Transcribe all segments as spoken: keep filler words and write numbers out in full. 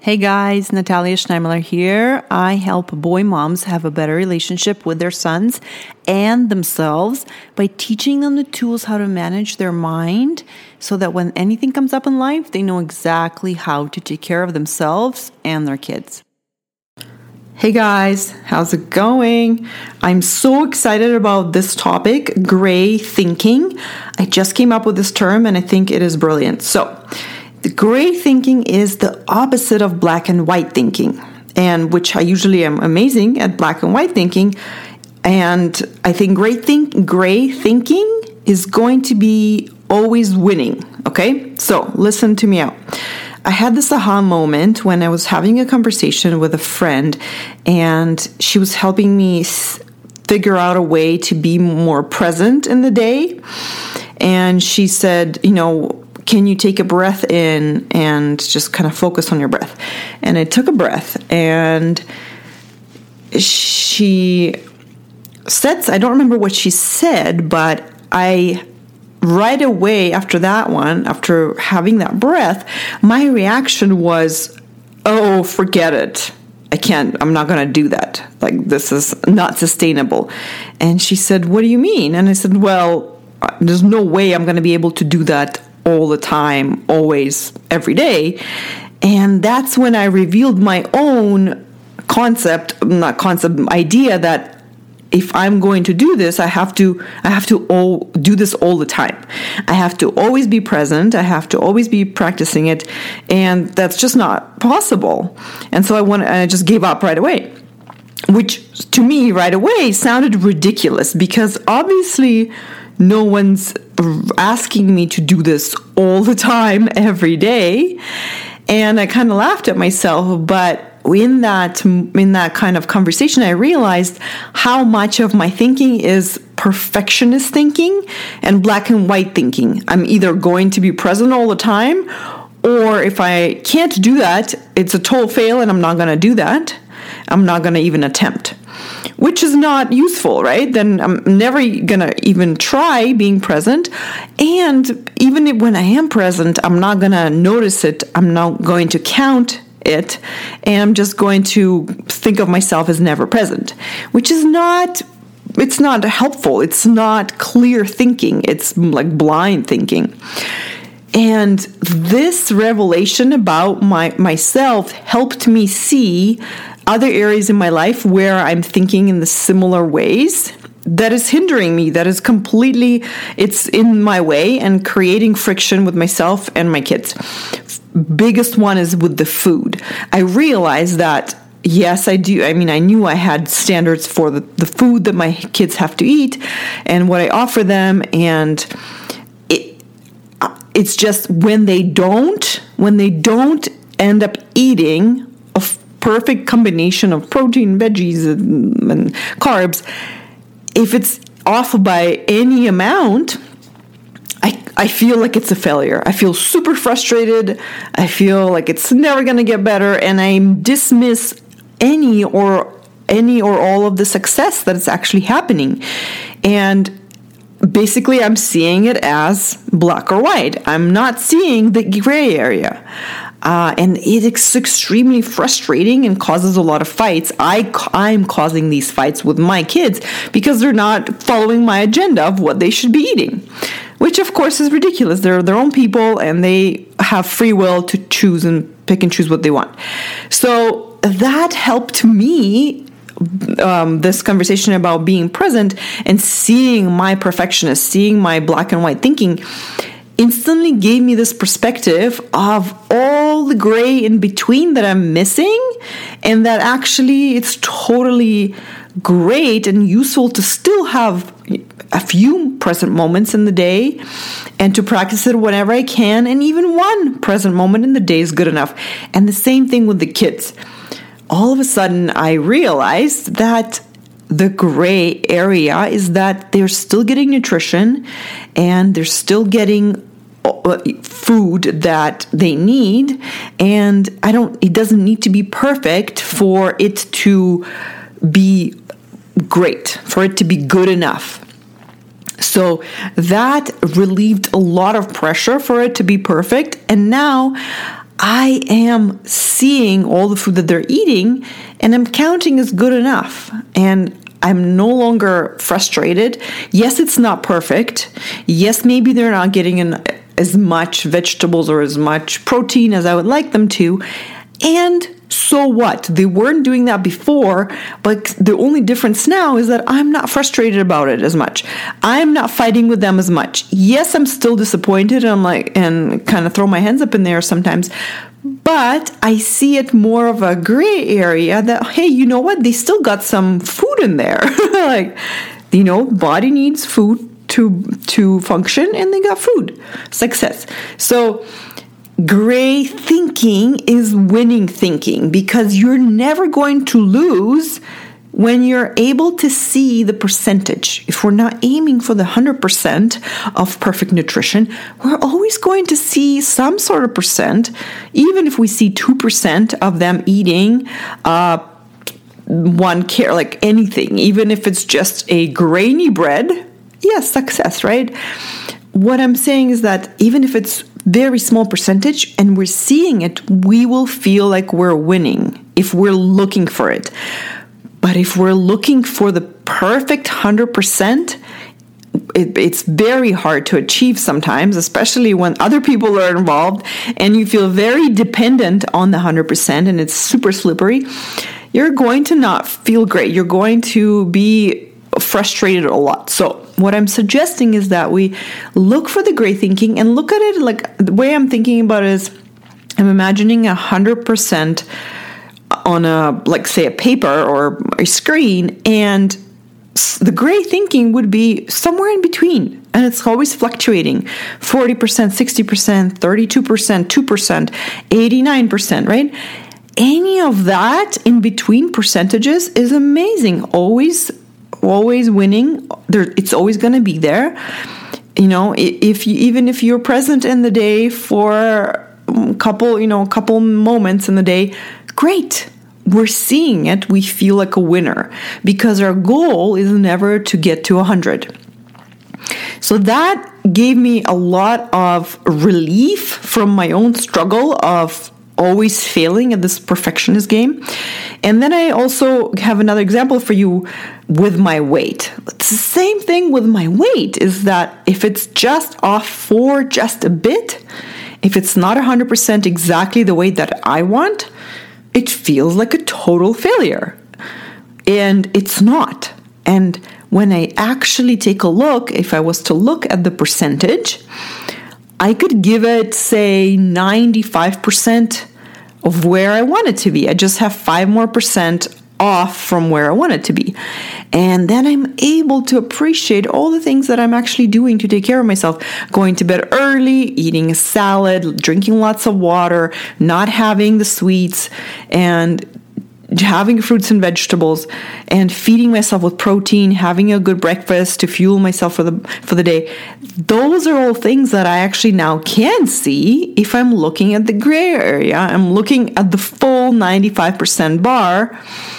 Hey guys, Natalia Schneimler here. I help boy moms have a better relationship with their sons and themselves by teaching them the tools how to manage their mind so that when anything comes up in life, they know exactly how to take care of themselves and their kids. Hey guys, how's it going? I'm so excited about this topic, gray thinking. I just came up with this term and I think it is brilliant. So, the gray thinking is the opposite of black and white thinking, and which I usually am amazing at black and white thinking. And I think gray think gray thinking is going to be always winning. Okay, so listen to me out. I had this aha moment when I was having a conversation with a friend, and she was helping me figure out a way to be more present in the day. And she said, you know, can you take a breath in and just kind of focus on your breath? And I took a breath, and she said, I don't remember what she said, but I, right away after that one, after having that breath, my reaction was, oh, forget it. I can't, I'm not going to do that. Like, this is not sustainable. And she said, what do you mean? And I said, well, there's no way I'm going to be able to do that all the time, always, every day. And that's when I revealed my own concept, not concept, idea that if I'm going to do this, I have to, I have to all do this all the time. I have to always be present. I have to always be practicing it. And that's just not possible. And so I went, I just gave up right away, which to me right away sounded ridiculous because obviously no one's asking me to do this all the time, every day. And I kind of laughed at myself. But in that, in that kind of conversation, I realized how much of my thinking is perfectionist thinking and black and white thinking. I'm either going to be present all the time, or if I can't do that, it's a total fail and I'm not going to do that. I'm not going to even attempt, which is not useful, right? Then I'm never going to even try being present. And even if, when I am present, I'm not going to notice it. I'm not going to count it. And I'm just going to think of myself as never present, which is not, it's not helpful. It's not clear thinking. It's like blind thinking. And this revelation about my myself helped me see other areas in my life where I'm thinking in the similar ways that is hindering me, that is completely, it's in my way and creating friction with myself and my kids. Biggest one is with the food. I realized that, yes, I do. I mean, I knew I had standards for the, the food that my kids have to eat and what I offer them. And it, it's just when they don't, when they don't end up eating a perfect combination of protein, veggies, and, and carbs, if it's off by any amount, I, I feel like it's a failure. I feel super frustrated. I feel like it's never going to get better, and I dismiss any or any or all of the success that is actually happening. And basically, I'm seeing it as black or white. I'm not seeing the gray area. Uh, and it's extremely frustrating and causes a lot of fights. I, I'm causing these fights with my kids because they're not following my agenda of what they should be eating, which of course is ridiculous. They're their own people and they have free will to choose and pick and choose what they want. So that helped me, um, this conversation about being present and seeing my perfectionist, seeing my black and white thinking, instantly gave me this perspective of all the gray in between that I'm missing, and that actually it's totally great and useful to still have a few present moments in the day and to practice it whenever I can, and even one present moment in the day is good enough. And the same thing with the kids. All of a sudden I realized that the gray area is that they're still getting nutrition and they're still getting food that they need, and I don't it doesn't need to be perfect for it to be great, for it to be good enough. So that relieved a lot of pressure for it to be perfect, and now I am seeing all the food that they're eating and I'm counting as good enough. And I'm no longer frustrated. Yes, it's not perfect. Yes, maybe they're not getting in as much vegetables or as much protein as I would like them to. And so what? They weren't doing that before, but the only difference now is that I'm not frustrated about it as much. I'm not fighting with them as much. Yes, I'm still disappointed and I'm like, and kind of throw my hands up in there sometimes, but I see it more of a gray area that, hey, you know what? They still got some food in there. Like, you know, body needs food to to function and they got food. Success. So gray thinking is winning thinking because you're never going to lose when you're able to see the percentage. If we're not aiming for the one hundred percent of perfect nutrition, we're always going to see some sort of percent, even if we see two percent of them eating uh, one care, like anything, even if it's just a grainy bread, yes, success, right? What I'm saying is that even if it's very small percentage and we're seeing it, we will feel like we're winning if we're looking for it. But if we're looking for the perfect one hundred percent, it, it's very hard to achieve sometimes, especially when other people are involved and you feel very dependent on the one hundred percent and it's super slippery. You're going to not feel great. You're going to be frustrated a lot. So what I'm suggesting is that we look for the gray thinking and look at it like the way I'm thinking about it is I'm imagining a hundred percent on a, like say a paper or a screen, and the gray thinking would be somewhere in between. And it's always fluctuating, forty percent, sixty percent, thirty-two percent, two percent, eighty-nine percent, right? Any of that in between percentages is amazing. Always always winning. There, it's always going to be there. You know, if you, even if you're present in the day for a couple, you know, a couple moments in the day, great. We're seeing it. We feel like a winner because our goal is never to get to one hundred. So that gave me a lot of relief from my own struggle of always failing at this perfectionist game. And then I also have another example for you with my weight. It's the same thing with my weight, is that if it's just off for just a bit, if it's not one hundred percent exactly the weight that I want, it feels like a total failure. And it's not. And when I actually take a look, if I was to look at the percentage, I could give it, say, ninety-five percent of where I want it to be. I just have five more percent off from where I want it to be. And then I'm able to appreciate all the things that I'm actually doing to take care of myself. Going to bed early, eating a salad, drinking lots of water, not having the sweets, and having fruits and vegetables, and feeding myself with protein, having a good breakfast to fuel myself for the for the day. Those are all things that I actually now can see if I'm looking at the gray area. I'm looking at the full ninety-five percent bar,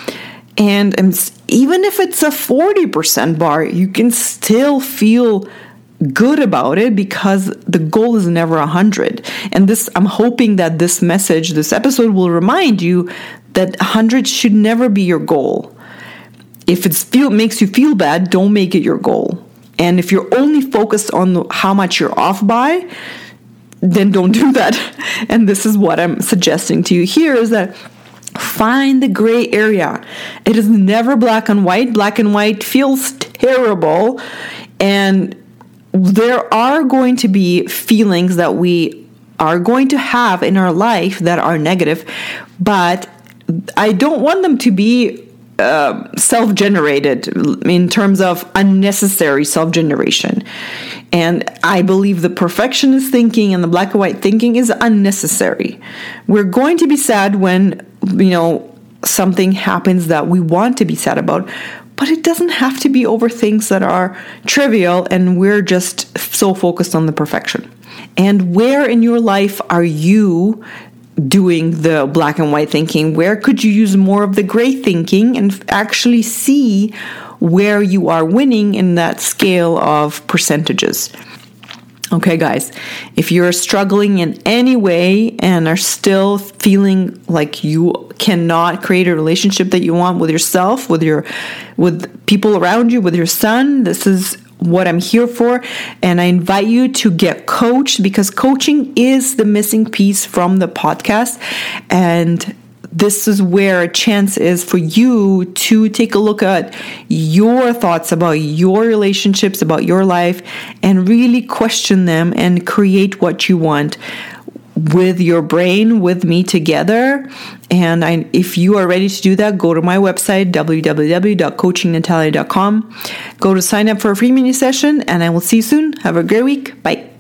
and I'm, even if it's a forty percent bar, you can still feel good about it because the goal is never one hundred. And this, I'm hoping that this message, this episode will remind you that one hundred should never be your goal. If it feel, makes you feel bad, don't make it your goal. And if you're only focused on how much you're off by, then don't do that. And this is what I'm suggesting to you here, is that find the gray area. It is never black and white. Black and white feels terrible. And there are going to be feelings that we are going to have in our life that are negative, but I don't want them to be uh, self-generated in terms of unnecessary self-generation. And I believe the perfectionist thinking and the black and white thinking is unnecessary. We're going to be sad when, you know, something happens that we want to be sad about, but it doesn't have to be over things that are trivial and we're just so focused on the perfection. And where in your life are you doing the black and white thinking? Where could you use more of the gray thinking and actually see where you are winning in that scale of percentages? Okay, guys, if you're struggling in any way and are still feeling like you cannot create a relationship that you want with yourself, with your, with people around you, with your son, this is what I'm here for. And I invite you to get coached, because coaching is the missing piece from the podcast. And this is where a chance is for you to take a look at your thoughts about your relationships, about your life, and really question them and create what you want with your brain, with me together. And I, if you are ready to do that, go to my website, w w w dot coaching natalia dot com. Go to sign up for a free mini session, and I will see you soon. Have a great week. Bye.